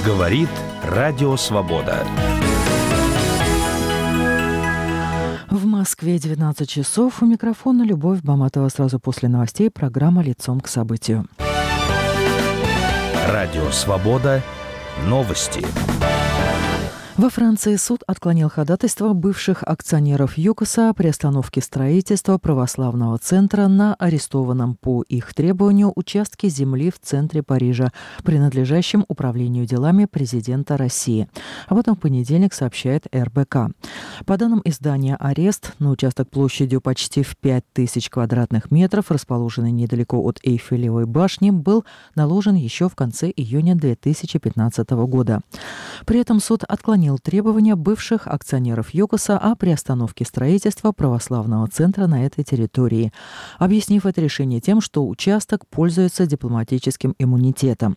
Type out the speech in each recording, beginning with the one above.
Говорит Радио Свобода. В Москве 19 часов. У микрофона Любовь Баматова. Сразу после новостей программа «Лицом к событию». Радио Свобода. Новости. Во Франции суд отклонил ходатайство бывших акционеров ЮКОСа о приостановке строительства православного центра на арестованном по их требованию участке земли в центре Парижа, принадлежащем управлению делами президента России. Об этом в понедельник сообщает РБК. По данным издания, арест на участок площадью почти в 5000 квадратных метров, расположенный недалеко от Эйфелевой башни, был наложен еще в конце июня 2015 года. При этом суд отклонил требования бывших акционеров ЮКОСа о приостановке строительства православного центра на этой территории, объяснив это решение тем, что участок пользуется дипломатическим иммунитетом.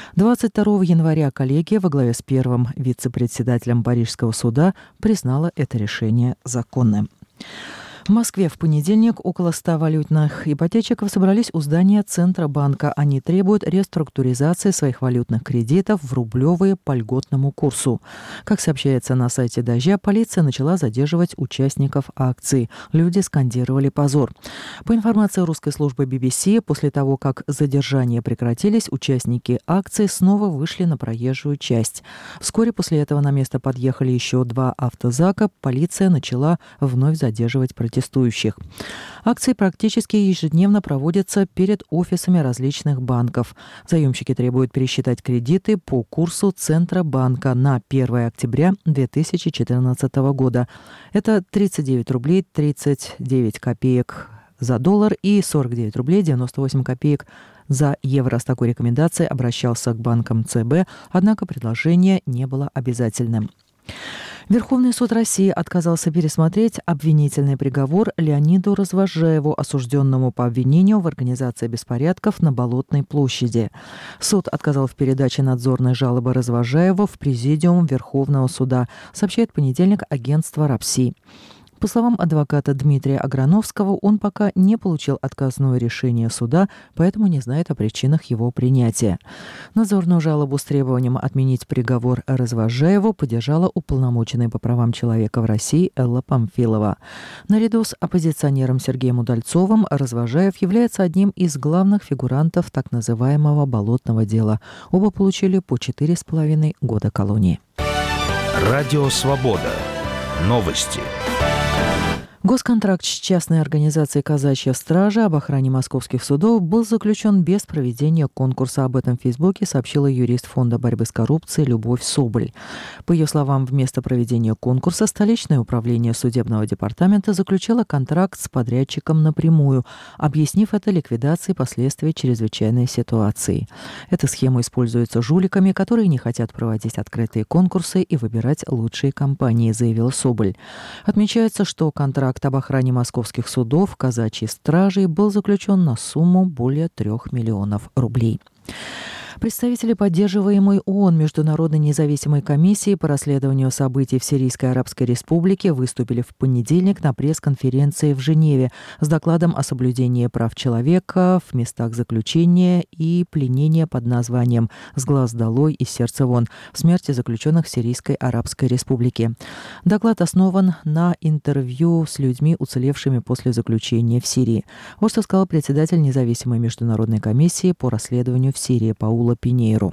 22 января коллегия во главе с первым вице-председателем Парижского суда признала это решение законным. В Москве в понедельник около 100 валютных ипотечников собрались у здания Центробанка. Они требуют реструктуризации своих валютных кредитов в рублевые по льготному курсу. Как сообщается на сайте «Дождя», полиция начала задерживать участников акции. Люди скандировали «позор». По информации русской службы BBC, после того, как задержания прекратились, участники акции снова вышли на проезжую часть. Вскоре после этого на место подъехали еще 2 автозака. Полиция начала вновь задерживать протестующих. Акции практически ежедневно проводятся перед офисами различных банков. Заемщики требуют пересчитать кредиты по курсу Центробанка на 1 октября 2014 года. Это 39 рублей 39 копеек за доллар и 49 рублей 98 копеек за евро. С такой рекомендацией обращался к банкам ЦБ, однако предложение не было обязательным. Верховный суд России отказался пересмотреть обвинительный приговор Леониду Развозжаеву, осужденному по обвинению в организации беспорядков на Болотной площади. Суд отказал в передаче надзорной жалобы Развозжаева в Президиум Верховного суда, сообщает в понедельник агентство РАПСИ. По словам адвоката Дмитрия Аграновского, он пока не получил отказное решение суда, поэтому не знает о причинах его принятия. Надзорную жалобу с требованием отменить приговор Развозжаеву поддержала уполномоченная по правам человека в России Элла Памфилова. Наряду с оппозиционером Сергеем Удальцовым Развозжаев является одним из главных фигурантов так называемого «болотного дела». Оба получили по 4,5 года колонии. Радио Свобода. Новости. Госконтракт с частной организацией «Казачья стража» об охране московских судов был заключен без проведения конкурса. Об этом в Фейсбуке сообщила юрист Фонда борьбы с коррупцией Любовь Соболь. По ее словам, вместо проведения конкурса столичное управление судебного департамента заключило контракт с подрядчиком напрямую, объяснив это ликвидацией последствий чрезвычайной ситуации. Эта схема используется жуликами, которые не хотят проводить открытые конкурсы и выбирать лучшие компании, заявила Соболь. Отмечается, что контракт об охране московских судов казачьей стражей был заключен на сумму более 3 миллионов рублей. Представители поддерживаемой ООН Международной независимой комиссии по расследованию событий в Сирийской Арабской Республике выступили в понедельник на пресс-конференции в Женеве с докладом о соблюдении прав человека в местах заключения и пленения под названием «С глаз долой и сердца вон» в смерти заключенных в Сирийской Арабской Республике. Доклад основан на интервью с людьми, уцелевшими после заключения в Сирии. Вот что сказал председатель независимой международной комиссии по расследованию в Сирии Паула Пинейру.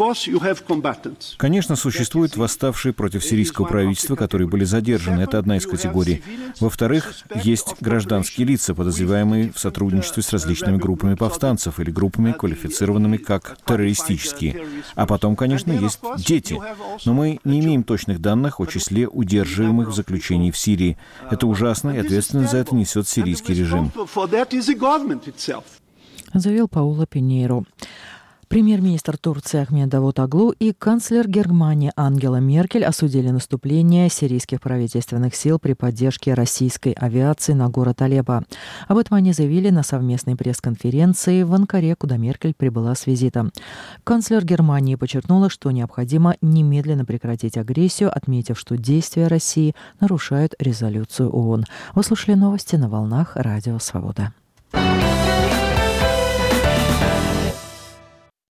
Конечно, существуют восставшие против сирийского правительства, которые были задержаны. Это одна из категорий. Во-вторых, есть гражданские лица, подозреваемые в сотрудничестве с различными группами повстанцев или группами, квалифицированными как террористические. А потом, конечно, есть дети. Но мы не имеем точных данных о числе удерживаемых в заключении в Сирии. Это ужасно, и ответственность за это несет сирийский режим. Заявил Паула Пинейру. Премьер-министр Турции Ахмед Давутоглу и канцлер Германии Ангела Меркель осудили наступление сирийских правительственных сил при поддержке российской авиации на город Алеппо. Об этом они заявили на совместной пресс-конференции в Анкаре, куда Меркель прибыла с визитом. Канцлер Германии подчеркнула, что необходимо немедленно прекратить агрессию, отметив, что действия России нарушают резолюцию ООН. Вы слушали новости на волнах Радио Свобода.